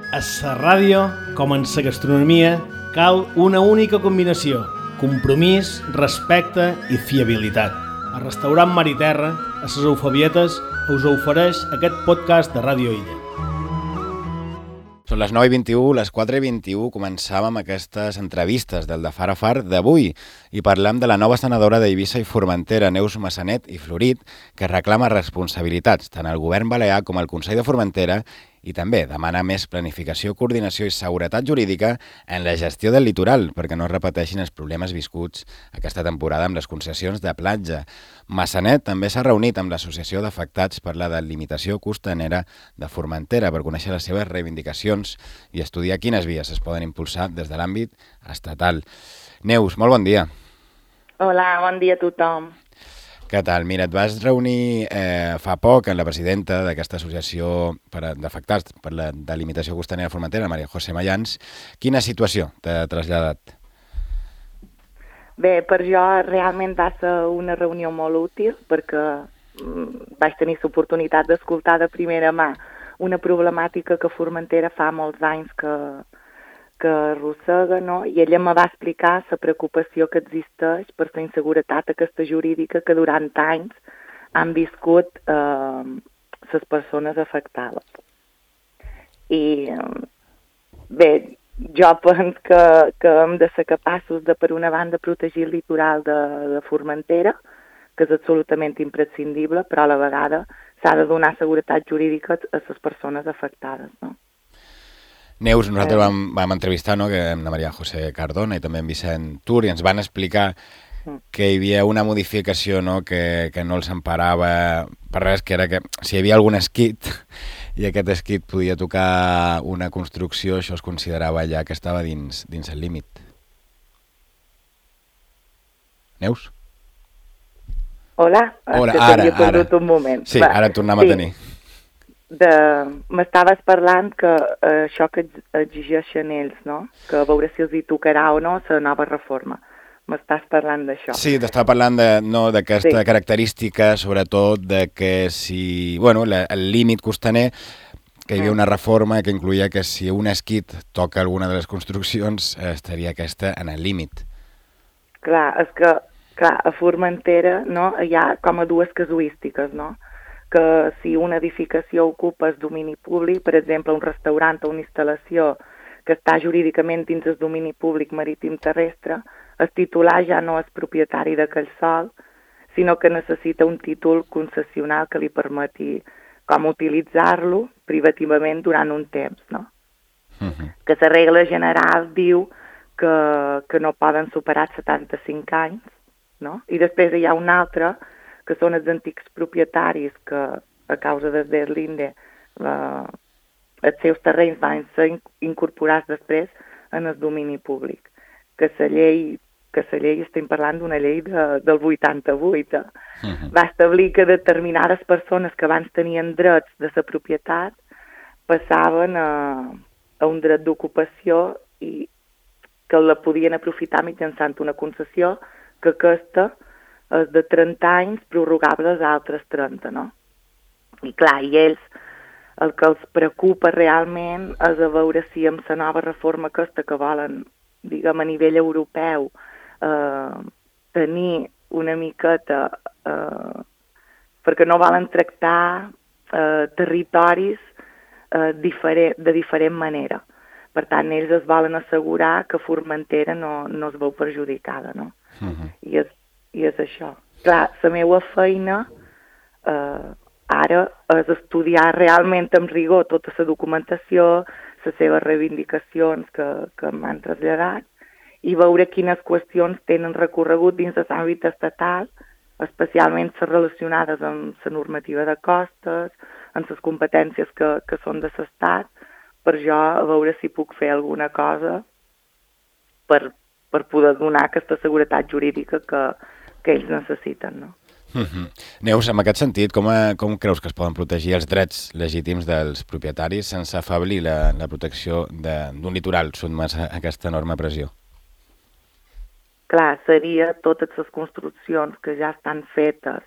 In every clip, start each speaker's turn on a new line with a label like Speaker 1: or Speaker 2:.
Speaker 1: A la ràdio, com en la gastronomia, cal una única combinació: compromís, respecte i fiabilitat. El restaurant Mar i Terra, a les Eufabietes, us ofereix aquest podcast de Ràdio Illa.
Speaker 2: Són les 9:21, les 4:21, començàvem aquestes entrevistes del de Far a Far d'avui i parlem de la nova senadora d'Eivissa i Formentera, Neus Massanet i Florit, que reclama responsabilitats tant al govern balear com al Consell de Formentera i també demana més planificació, coordinació i seguretat jurídica en la gestió del litoral perquè no es repeteixin els problemes viscuts aquesta temporada amb les concessions de platja. Massanet també s'ha reunit amb l'Associació d'Afectats per la Delimitació Costanera de Formentera per conèixer les seves reivindicacions i estudiar quines vies es poden impulsar des de l'àmbit estatal. Neus, molt bon dia.
Speaker 3: Hola, bon dia a tothom.
Speaker 2: Què tal? Mira, et vas reunir fa poc amb la presidenta d'aquesta associació d'afectats per la delimitació costanera de Formentera, Maria José Mayans. Quina situació t'ha traslladat?
Speaker 3: Bé, per jo realment va ser una reunió molt útil perquè vaig tenir l'oportunitat d'escoltar de primera mà una problemàtica que Formentera fa molts anys que arrossega, no? I ella me va explicar la preocupació que existeix per la inseguretat aquesta jurídica que durant anys han viscut les persones afectades. I bé, jo penso que hem de ser capaços de, per una banda, protegir el litoral de Formentera, que és absolutament imprescindible, però a la vegada s'ha de donar seguretat jurídica a les persones afectades, no?
Speaker 2: Neus, nosaltres vam entrevistar, no, amb la Maria José Cardona i també en Vicent Tur i ens van explicar que hi havia una modificació, no, que no els emparava per res, que era que si hi havia algun esquit i aquest esquit podia tocar una construcció, això es considerava ja que estava dins el límit. Neus?
Speaker 3: Hola,
Speaker 2: ara.
Speaker 3: perdut un moment.
Speaker 2: Sí, ara et tornem a tenir.
Speaker 3: M'estaves parlant que això que exigeixen ells, no? Que a veure si els hi tocarà o no la nova reforma. M'estàs parlant d'això.
Speaker 2: Sí, t'estava parlant d'aquesta característica, sobretot de que si, bueno, el límit costaner, que hi havia una reforma que incluïa que si un esquit toca alguna de les construccions estaria aquesta en el límit.
Speaker 3: Clar, és que a Formentera, no, hi ha com a dues casuístiques, no? Que si una edificació ocupa el domini públic, per exemple, un restaurant o una instal·lació que està jurídicament dins el domini públic marítim terrestre, el titular ja no és propietari d'aquell sòl, sinó que necessita un títol concessional que li permeti com utilitzar-lo privativament durant un temps, no? Que la regla general diu que no poden superar 75 anys, no? I després hi ha una altra que són els antics propietaris que, a causa del Berlinde, els seus terrenys van ser incorporats després en el domini públic. Que la llei, estem parlant d'una llei del 88, va establir que determinades persones que abans tenien drets de la propietat passaven a un dret d'ocupació i que la podien aprofitar mitjançant una concessió que aquesta és de 30 anys prorrogables a altres 30, no? I clar, i ells el que els preocupa realment és a veure si amb la nova reforma aquesta que volen, diguem, a nivell europeu, tenir una miqueta, perquè no volen tractar territoris de diferent manera. Per tant, ells es volen assegurar que Formentera no es veu perjudicada, no? I és això. Clar, la meva feina ara és estudiar realment amb rigor tota la documentació, les seves reivindicacions que m'han traslladat i veure quines qüestions tenen recorregut dins de l'àmbit estatal, especialment les relacionades amb la normativa de costes, amb les competències que són de l'Estat, per jo a veure si puc fer alguna cosa per poder donar aquesta seguretat jurídica que ells necessiten, no?
Speaker 2: Neus, en aquest sentit, com creus que es poden protegir els drets legítims dels propietaris sense afeblir la protecció d'un litoral sotmès a aquesta enorme pressió?
Speaker 3: Clar, seria totes les construccions que ja estan fetes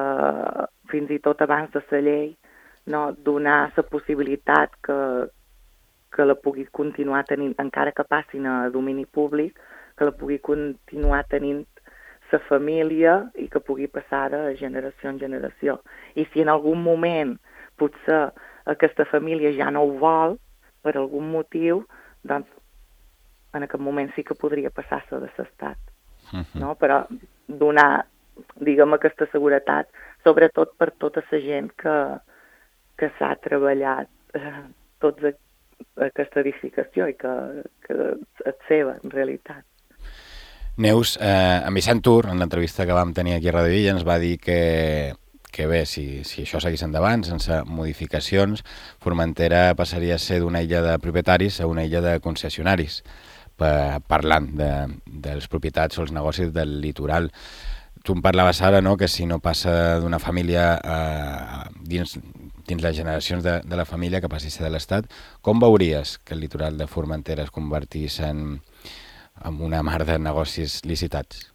Speaker 3: fins i tot abans de la llei, no? Donar la possibilitat que que la pugui continuar tenint, encara que passin a domini públic, que la pugui continuar tenint la família i que pugui passar de generació en generació. I si en algun moment potser aquesta família ja no ho vol, per algun motiu, doncs en aquest moment sí que podria passar-se de l'estat. No? Però donar, diguem, aquesta seguretat, sobretot per tota la gent que s'ha treballat tota aquesta edificació i que és seva, en realitat.
Speaker 2: Neus, en Vicent Tur, en l'entrevista que vam tenir aquí a Radio Illa, ens va dir que bé, si això seguís endavant, sense modificacions, Formentera passaria a ser d'una illa de propietaris a una illa de concessionaris, parlant dels propietats o els negocis del litoral. Tu em parlaves ara, no?, que si no passa d'una família dins les generacions de la família que passi a ser de l'Estat, com veuries que el litoral de Formentera es convertís en una mar de negocis licitats?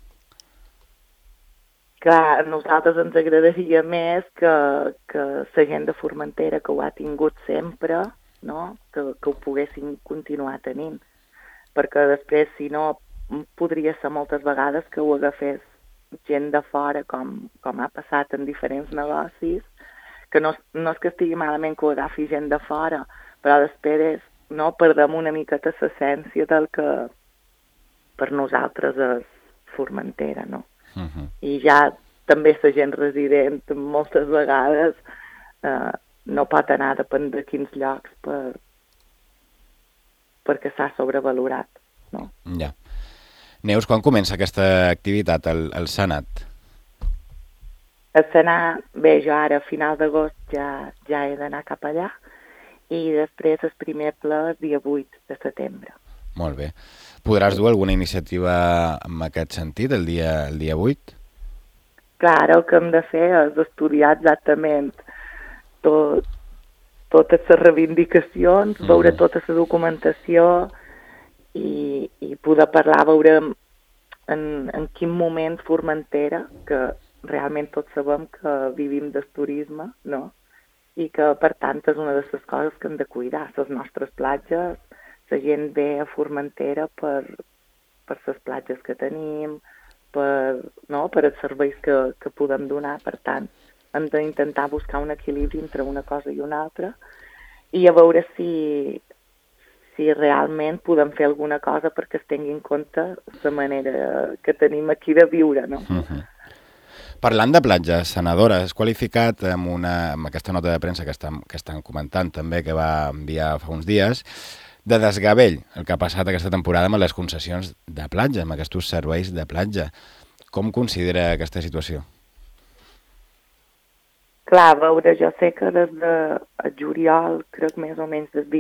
Speaker 3: Clar, a nosaltres ens agradaria més que la gent de Formentera, que ho ha tingut sempre, no?, que ho poguessin continuar tenint. Perquè després, si no, podria ser moltes vegades que ho agafés gent de fora, com ha passat en diferents negocis, que no és que estigui malament que ho agafi gent de fora, però després no perdem una miqueta l'essència del que per nosaltres és Formentera, no? I ja també la gent resident moltes vegades no pot anar depèn de quins llocs perquè s'ha sobrevalorat, no?
Speaker 2: Ja. Neus, quan comença aquesta activitat al Senat?
Speaker 3: El Senat, bé, jo ara a final d'agost ja he d'anar cap allà i després el primer ple el dia 8 de setembre.
Speaker 2: Molt bé. Podràs dur alguna iniciativa en aquest sentit el dia 8?
Speaker 3: Clar, el que hem de fer és estudiar exactament totes les reivindicacions, veure tota la documentació i poder parlar, veure en quin moment Formentera, que realment tots sabem que vivim del turisme, no? I que, per tant, és una de les coses que hem de cuidar, les nostres platges. La gent ve a Formentera per les platges que tenim, per els serveis que podem donar. Per tant, hem d'intentar buscar un equilibri entre una cosa i una altra i a veure si realment podem fer alguna cosa perquè es tingui en compte la manera que tenim aquí de viure, no?
Speaker 2: Parlant de platges, senadora, has qualificat amb aquesta nota de premsa que estan comentant també, que va enviar fa uns dies, de desgavell el que ha passat aquesta temporada amb les concessions de platja, amb aquests serveis de platja. Com considera aquesta situació?
Speaker 3: Clar, a veure, jo sé que des de juliol, crec més o menys del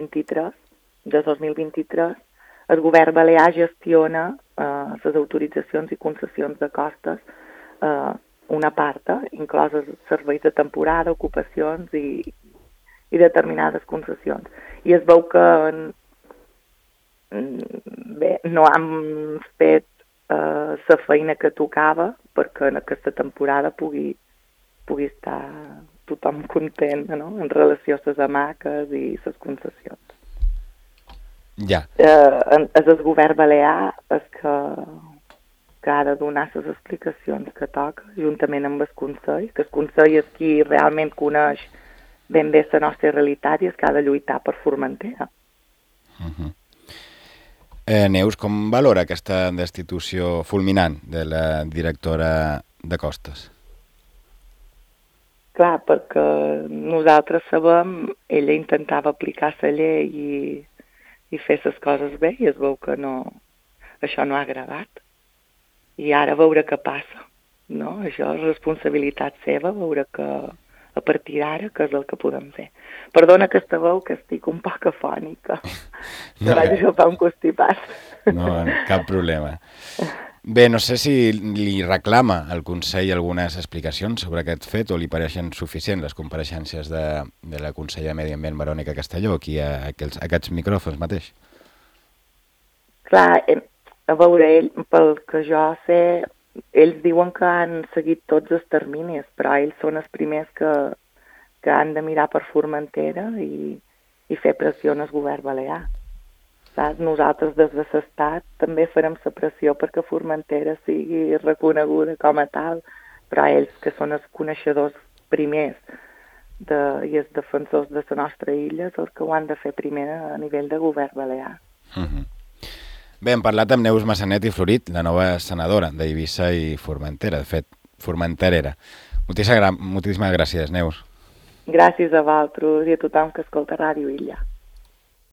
Speaker 3: 2023, el govern balear gestiona les autoritzacions i concessions de costes una part, incloses serveis de temporada, ocupacions i determinades concessions. I es veu que no han fet la feina que tocava perquè en aquesta temporada pugui estar tothom content, no?, en relació a les hamaques i les concessions.
Speaker 2: Ja.
Speaker 3: És el govern balear que ha de donar les explicacions que toca, juntament amb el Consell, que el Consell és qui realment coneix ben bé la nostra realitat i és que ha de lluitar per Formentera.
Speaker 2: Neus, com valora aquesta destitució fulminant de la directora de Costes?
Speaker 3: Clar, perquè nosaltres sabem, ella intentava aplicar la llei i fer les coses bé i es veu que això no ha agradat. I ara veure què passa, no? Això és responsabilitat seva, veure que a partir d'ara què és el que podem fer. Perdona aquesta veu, que estic un poc afònica. No, vaig agafar un constipat.
Speaker 2: No, cap problema. Bé, no sé si li reclama al Consell algunes explicacions sobre aquest fet o li pareixen suficients les compareixences de la consellera de Medi Ambient, Verònica Castelló, aquí a aquests micròfons mateix.
Speaker 3: Clar, a veure, pel que jo sé, ells diuen que han seguit tots els terminis, però ells són els primers que han de mirar per Formentera i i fer pressió en el govern balear. Saps? Nosaltres des de l'Estat també farem la pressió perquè Formentera sigui reconeguda com a tal, però ells, que són els coneixedors primers i els defensors de la nostra illa, els que ho han de fer primer a nivell de govern balear.
Speaker 2: Bé, hem parlat amb Neus Massanet i Florit, la nova senadora d'Eivissa i Formentera, de fet, formenterera. Moltíssimes gràcies, Neus.
Speaker 3: Gràcies a vosaltres i a tothom que escolta Ràdio Illa.